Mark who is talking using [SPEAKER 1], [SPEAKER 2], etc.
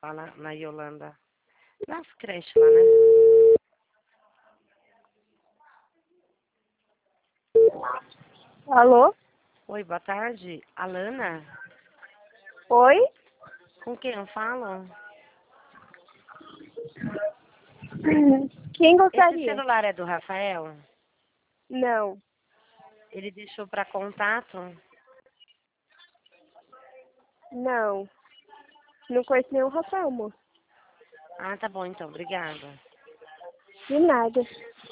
[SPEAKER 1] lá na Yolanda. Nas creches lá, né?
[SPEAKER 2] Alô?
[SPEAKER 1] Oi, boa tarde. Alana?
[SPEAKER 2] Oi?
[SPEAKER 1] Com quem eu falo?
[SPEAKER 2] Quem
[SPEAKER 1] Esse
[SPEAKER 2] gostaria?
[SPEAKER 1] celular é do Rafael?
[SPEAKER 2] Não,
[SPEAKER 1] Ele deixou para contato?
[SPEAKER 2] não. Não conheço nenhum Rafael, moço.
[SPEAKER 1] Ah, tá bom então, obrigada.
[SPEAKER 2] De nada.